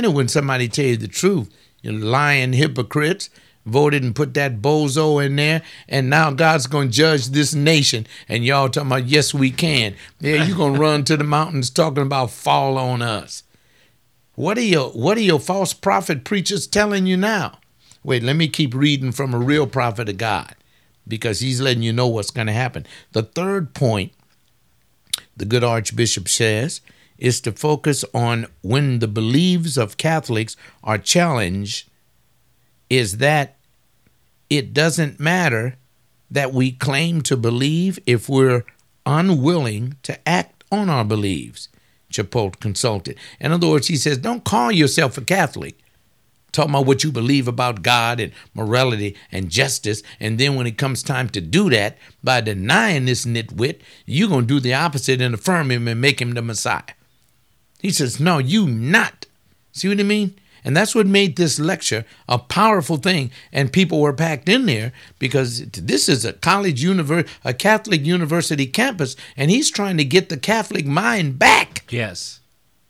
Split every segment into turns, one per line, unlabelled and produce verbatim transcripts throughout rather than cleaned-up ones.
mind it when somebody tell you the truth. You lying hypocrites voted and put that bozo in there, and now God's going to judge this nation. And y'all talking about, yes, we can. Yeah, you're going to run to the mountains talking about fall on us. What are your, what are your false prophet preachers telling you now? Wait, let me keep reading from a real prophet of God, because he's letting you know what's going to happen. The third point, the good Archbishop says, is to focus on when the beliefs of Catholics are challenged, is that it doesn't matter that we claim to believe if we're unwilling to act on our beliefs, Chipotle consulted. In other words, he says, don't call yourself a Catholic, talking about what you believe about God and morality and justice, and then when it comes time to do that, by denying this nitwit, you're going to do the opposite and affirm him and make him the Messiah. He says, no, you not. See what I mean? And that's what made this lecture a powerful thing. And people were packed in there because this is a college, univer- a Catholic university campus, and he's trying to get the Catholic mind back.
Yes.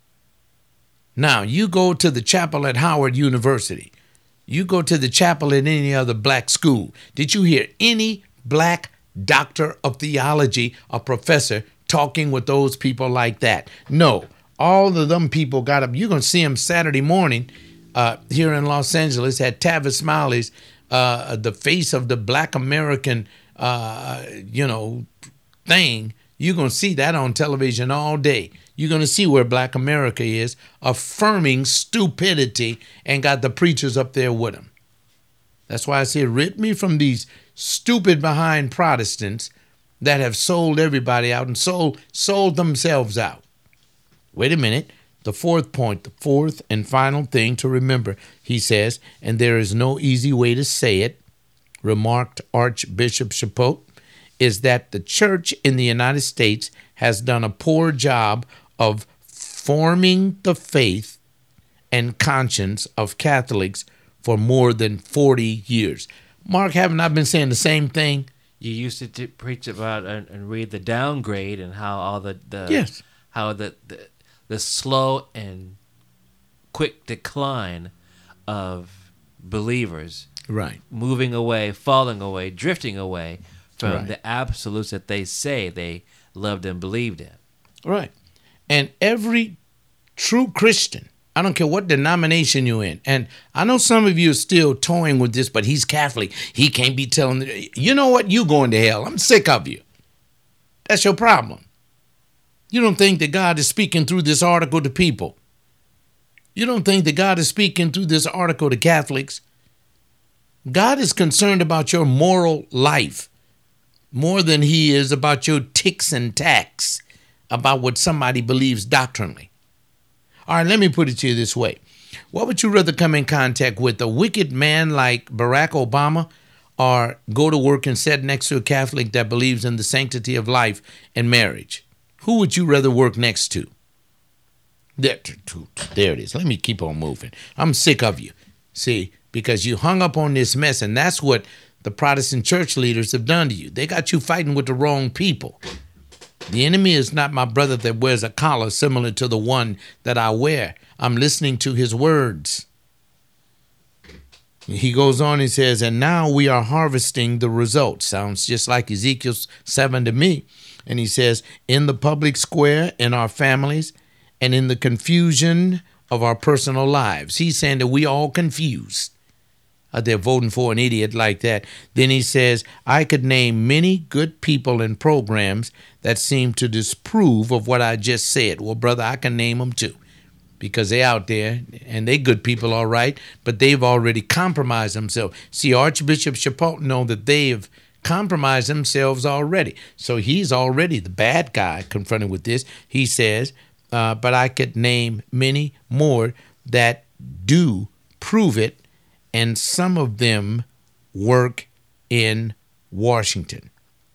Now, you go to the chapel at Howard University. You go to the chapel at any other black school. Did you hear any black doctor of theology or professor talking with those people like that? No. All of them people got up. You're going to see them Saturday morning uh, here in Los Angeles at Tavis Smiley's, uh, the face of the black American, uh, you know, thing. You're going to see that on television all day. You're going to see where black America is, affirming stupidity, and got the preachers up there with them. That's why I say, rid me from these stupid behind Protestants that have sold everybody out and sold sold themselves out. Wait a minute. The fourth point, the fourth and final thing to remember, he says, and there is no easy way to say it, remarked Archbishop Chipotle, is that the church in the United States has done a poor job of forming the faith and conscience of Catholics for more than forty years. Mark, haven't I been saying the same thing?
You used to t- preach about and, and read the downgrade and how all the, the
yes.
how the, the the slow and quick decline of believers,
right,
moving away, falling away, drifting away from
right.
the absolutes that they say they loved and believed in.
Right. And every true Christian, I don't care what denomination you're in, and I know some of you are still toying with this, but he's Catholic. He can't be telling, you know what, you going to hell. I'm sick of you. That's your problem. You don't think that God is speaking through this article to people. You don't think that God is speaking through this article to Catholics. God is concerned about your moral life more than he is about your ticks and tacks about what somebody believes doctrinally. All right, let me put it to you this way. What would you rather come in contact with, a wicked man like Barack Obama, or go to work and sit next to a Catholic that believes in the sanctity of life and marriage? Who would you rather work next to? There, there it is. Let me keep on moving. I'm sick of you. See, because you hung up on this mess, and that's what the Protestant church leaders have done to you. They got you fighting with the wrong people. The enemy is not my brother that wears a collar similar to the one that I wear. I'm listening to his words. He goes on, he says, and now we are harvesting the results. Sounds just like Ezekiel seven to me. And he says, in the public square, in our families, and in the confusion of our personal lives. He's saying that we all confused. Uh, they're voting for an idiot like that. Then he says, I could name many good people and programs that seem to disprove of what I just said. Well, brother, I can name them too, because they're out there, and they good people, all right, but they've already compromised themselves. See, Archbishop Chipotle know that they've compromised themselves already. So he's already the bad guy confronted with this. He says, uh, but I could name many more that do prove it, and some of them work in Washington.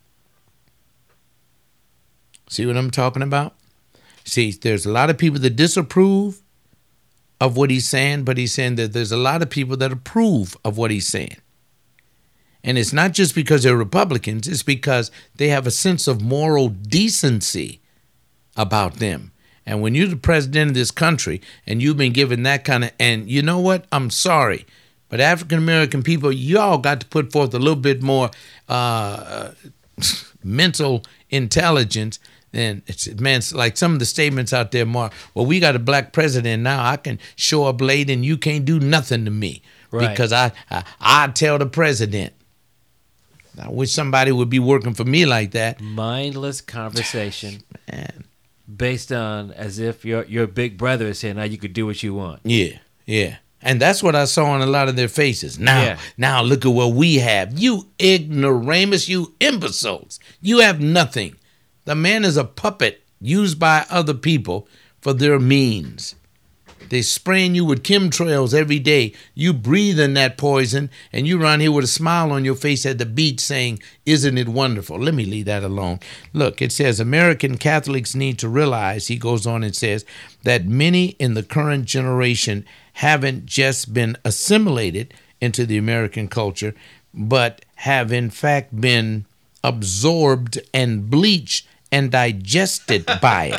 See what I'm talking about? See, there's a lot of people that disapprove of what he's saying, but he's saying that there's a lot of people that approve of what he's saying. And it's not just because they're Republicans, it's because they have a sense of moral decency about them. And when you're the president of this country and you've been given that kind of, and you know what? I'm sorry, but African American people, y'all got to put forth a little bit more uh, mental intelligence. And it's, man, it's like some of the statements out there, Mark, well, we got a black president now. I can show up late and you can't do nothing to me. Right. Because I, I, I tell the president. I wish somebody would be working for me like that.
Mindless conversation.
Man.
Based on as if your your big brother is here, now you could do what you want.
Yeah, yeah. And that's what I saw on a lot of their faces. Now,
yeah.
now look at what we have. You ignoramus, you imbeciles. You have nothing. The man is a puppet used by other people for their means. They spraying you with chemtrails every day. You breathe in that poison, and you run here with a smile on your face at the beach saying, isn't it wonderful? Let me leave that alone. Look, it says American Catholics need to realize, he goes on and says, that many in the current generation haven't just been assimilated into the American culture, but have in fact been absorbed and bleached and digested by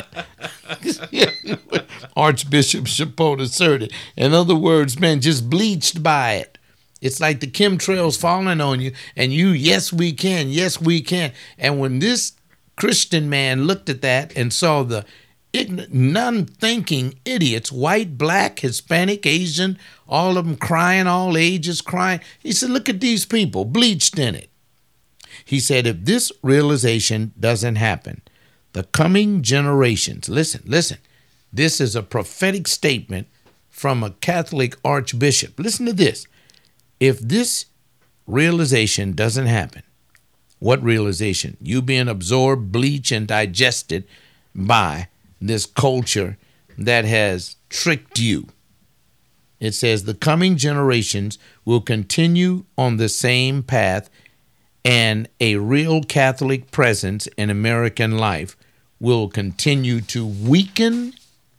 it. Archbishop Chaput asserted. In other words, man, just bleached by it. It's like the chemtrails falling on you, and you, yes, we can, yes, we can. And when this Christian man looked at that and saw the ignorant, non-thinking idiots, white, black, Hispanic, Asian, all of them crying, all ages crying, he said, look at these people, bleached in it. He said, if this realization doesn't happen, the coming generations, listen, listen, this is a prophetic statement from a Catholic archbishop. Listen to this. If this realization doesn't happen, what realization? You being absorbed, bleached, and digested by this culture that has tricked you. It says the coming generations will continue on the same path, and a real Catholic presence in American life will continue to weaken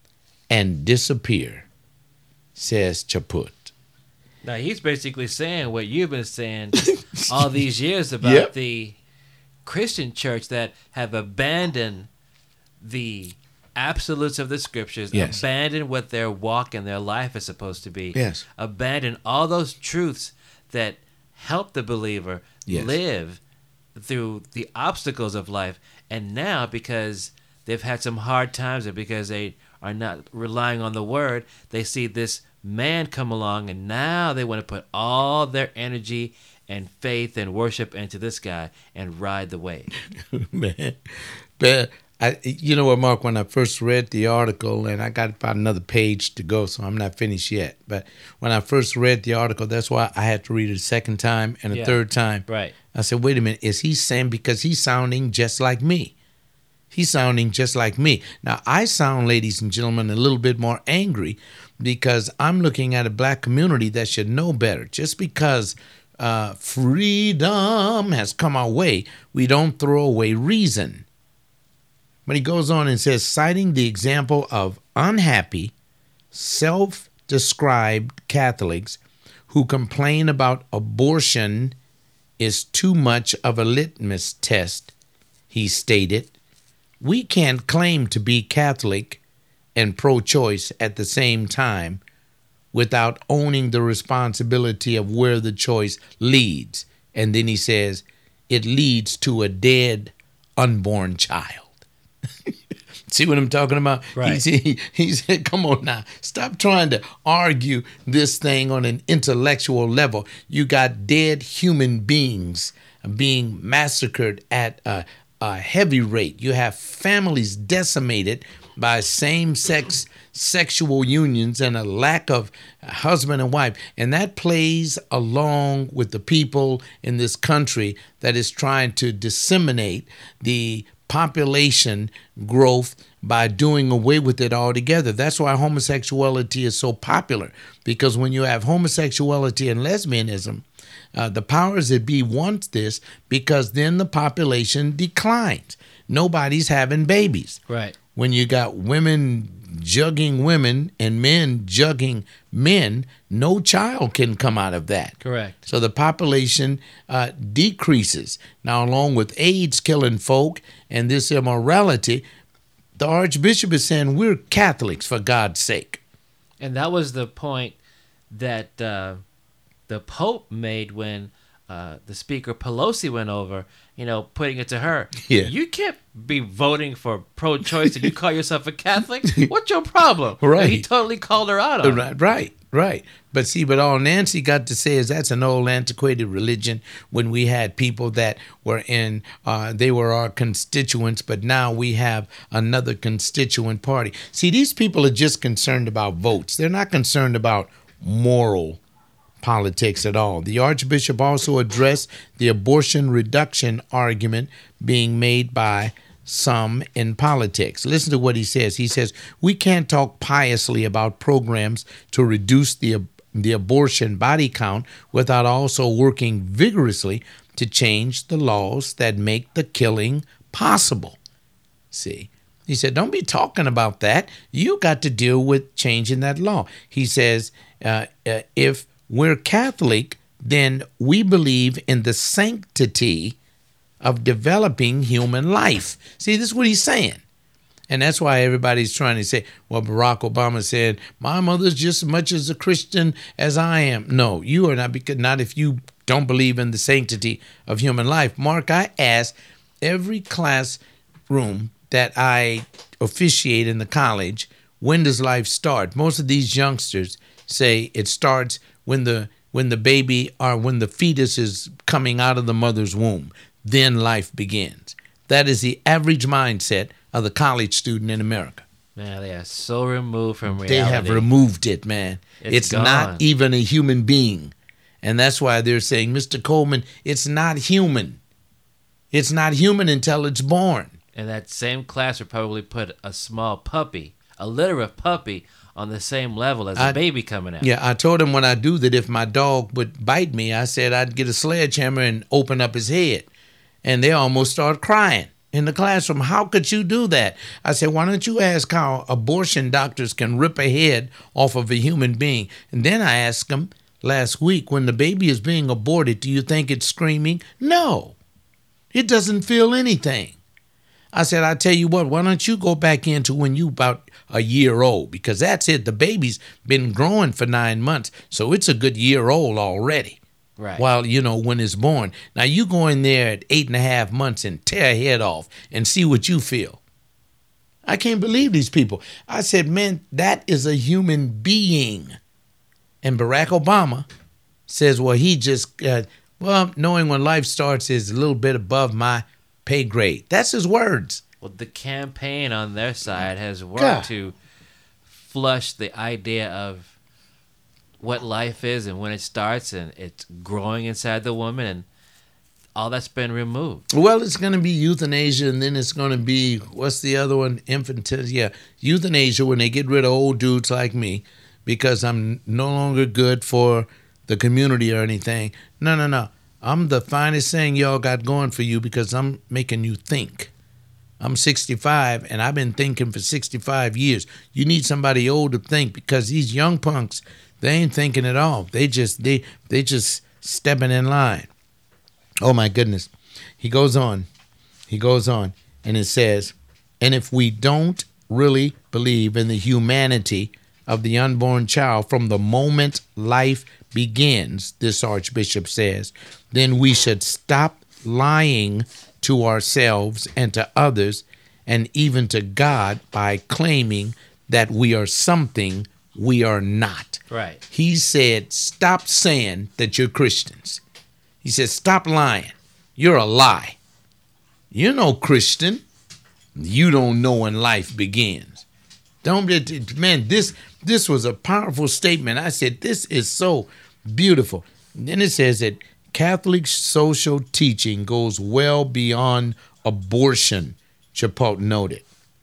and disappear, says Chaput.
Now, he's basically saying what you've been saying all these years about
yep.
the Christian church that have abandoned the absolutes of the scriptures,
yes.
abandoned what their walk and their life is supposed to be,
yes.
abandoned all those truths that help the believer yes. live through the obstacles of life. And now, because they've had some hard times and because they are not relying on the word, they see this man come along, and now they want to put all their energy and faith and worship into this guy and ride the wave.
Man, but I, you know what, Mark, when I first read the article, and I got about another page to go, so I'm not finished yet, but when I first read the article, that's why I had to read it a second time and a
yeah,
third time.
Right.
I said, wait a minute, is he saying, because he's sounding just like me. He's sounding just like me. Now, I sound, ladies and gentlemen, a little bit more angry because I'm looking at a black community that should know better. Just because uh, freedom has come our way, we don't throw away reason. But he goes on and says, citing the example of unhappy, self-described Catholics who complain about abortion is too much of a litmus test, he stated, we can't claim to be Catholic and pro-choice at the same time without owning the responsibility of where the choice leads. And then he says, it leads to a dead, unborn child. See what I'm talking about?
Right.
He, he said, come on now, stop trying to argue this thing on an intellectual level. You got dead human beings being massacred at a, a heavy rate. You have families decimated by same-sex sexual unions and a lack of husband and wife. And that plays along with the people in this country that is trying to disseminate the population growth by doing away with it altogether. That's why homosexuality is so popular, because when you have homosexuality and lesbianism, uh, the powers that be want this, because then the population declines. Nobody's having babies.
Right.
When you got women jugging women and men jugging men, no child can come out of that.
Correct.
So the population uh, decreases. Now, along with AIDS killing folk and this immorality, The Archbishop is saying we're Catholics, for God's sake.
And that was the point that uh, the Pope made when uh, the Speaker Pelosi went over, you know, putting it to her.
Yeah.
You can't be voting for pro-choice and you call yourself a Catholic? What's your problem?
Right.
And he totally called her out on it.
Right, right, right. But see, but all Nancy got to say is that's an old antiquated religion when we had people that were in, uh, they were our constituents, but now we have another constituent party. See, these people are just concerned about votes. They're not concerned about moral politics at all. The Archbishop also addressed the abortion reduction argument being made by some in politics. Listen to what he says. He says, we can't talk piously about programs to reduce the the abortion body count without also working vigorously to change the laws that make the killing possible. See, he said, don't be talking about that. You got to deal with changing that law. He says, uh, uh, if we're Catholic, then we believe in the sanctity of developing human life. See, this is what he's saying. And that's why everybody's trying to say, well, Barack Obama said, my mother's just as much as a Christian as I am. No, you are not, because not if you don't believe in the sanctity of human life. Mark, I ask every classroom that I officiate in the college, when does life start? Most of these youngsters say it starts when the when the baby or when the fetus is coming out of the mother's womb. Then life begins. That is the average mindset of the college student in America.
Man, they are so removed from reality.
They have removed it, man.
It's
It's
gone.
not even a human being. And that's why they're saying, Mister Coleman, it's not human. It's not human until it's born.
And that same class would probably put a small puppy, a litter of puppy, on the same level as a
I-
baby coming out.
Yeah, I told him when I do that if my dog would bite me, I said I'd get a sledgehammer and open up his head. And they almost start crying in the classroom. How could you do that? I said, why don't you ask how abortion doctors can rip a head off of a human being? And then I asked them last week, when the baby is being aborted, do you think it's screaming? No, it doesn't feel anything. I said, I tell you what, why don't you go back into when you about a year old? Because that's it. The baby's been growing for nine months, so it's a good year old already.
Right.
While, you know, when it's born. Now, you go in there at eight and a half months and tear a head off and see what you feel. I can't believe these people. I said, man, that is a human being. And Barack Obama says, well, he just, uh, well, knowing when life starts is a little bit above my pay grade. That's his words.
Well, the campaign on their side has worked
God.
to flush the idea of what life is and when it starts, and it's growing inside the woman, and all that's been removed.
Well, it's going to be euthanasia, and then it's going to be, what's the other one? Infanticide. Yeah, euthanasia when they get rid of old dudes like me because I'm no longer good for the community or anything. No, no, no. I'm the finest thing y'all got going for you because I'm making you think. I'm sixty-five, and I've been thinking for sixty-five years. You need somebody old to think because these young punks, they ain't thinking at all. They just they they just stepping in line. Oh my goodness. He goes on. He goes on and it says, and if we don't really believe in the humanity of the unborn child from the moment life begins, this Archbishop says, then we should stop lying to ourselves and to others and even to God by claiming that we are something we are not.
Right.
He said, stop saying that you're Christians. He said, stop lying. You're a lie. You're no Christian. You don't know when life begins. Don't be, man, this this was a powerful statement. I said, this is so beautiful. And then it says that Catholic social teaching goes well beyond abortion, Chipotle noted.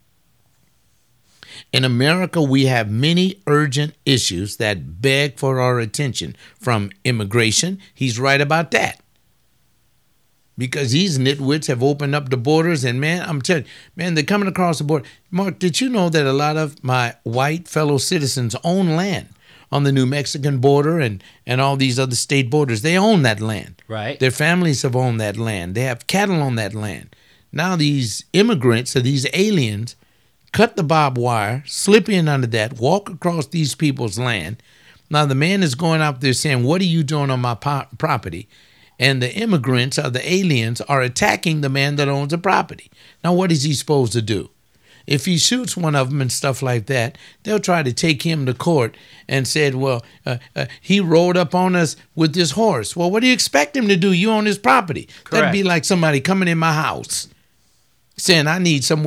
In America, we have many urgent issues that beg for our attention, from immigration. He's right about that. Because these nitwits have opened up the borders, and man, I'm telling you, man, they're coming across the border. Mark, did you know that a lot of my white fellow citizens own land on the New Mexican border and, and all these other state borders? They own that land.
Right.
Their families have owned that land. They have cattle on that land. Now these immigrants or these aliens cut the barbed wire, slip in under that, walk across these people's land. Now the man is going out there saying, what are you doing on my po- property? And the immigrants or the aliens are attacking the man that owns the property. Now what is he supposed to do? If he shoots one of them and stuff like that, they'll try to take him to court and said, well, uh, uh, he rode up on us with this horse. Well, what do you expect him to do? You own his property. Correct. That'd be like somebody coming in my house saying, I need somewhere